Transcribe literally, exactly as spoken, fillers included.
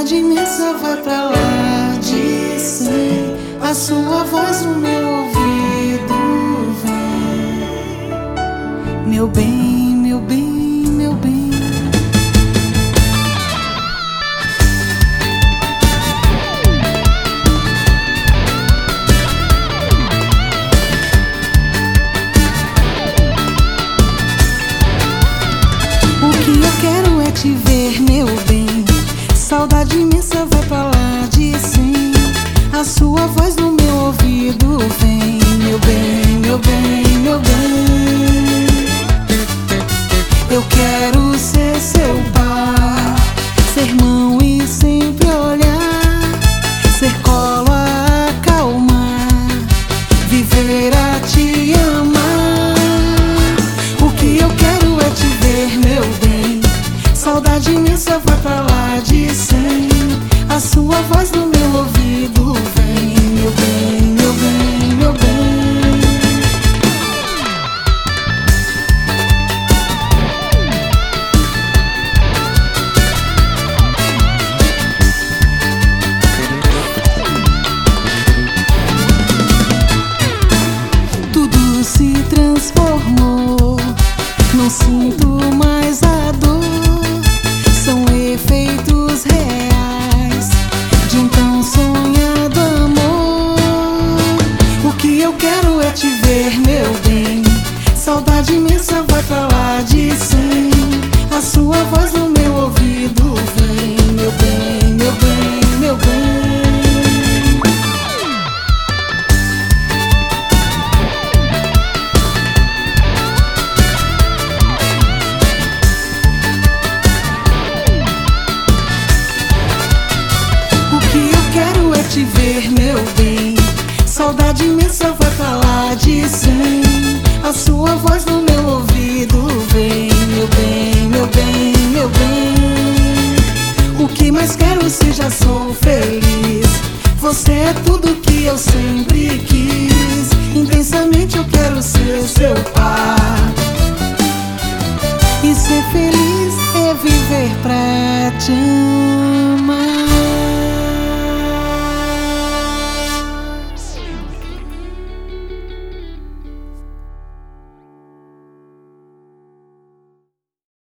Saudade imensa vai pra lá de cem. A sua voz no meu ouvido vem. Meu bem, meu bem, meu bem. O que eu quero é te ver, meu bem. Saudade imensa vai pra lá de cem. A sua voz no meu ouvido vem. Meu bem, meu bem, meu bem. Eu quero ser seu par, ser irmão e sempre olhar, ser colo a acalmar, viver a te amar. O que eu quero é te ver, meu bem. Saudade imensa vai pra lá de cem. A sua voz no meu ouvido vem. Meu bem, meu bem, meu bem. Tudo se transformou, não sinto mais a dor. São efeitos reais de um tão sonhado amor. O que eu quero é te ver, meu bem. Saudade imensa vai pra lá de cem. A sua voz no meu ouvido vem. Meu bem, meu bem, meu bem. Te ver, meu bem. Saudade imensa vai pra lá de cem. A sua voz no meu ouvido vem. Meu bem, meu bem, meu bem. O que mais quero se já sou feliz? Você é tudo que eu sempre quis. Intensamente eu quero ser seu par. E ser feliz é viver pra te amar.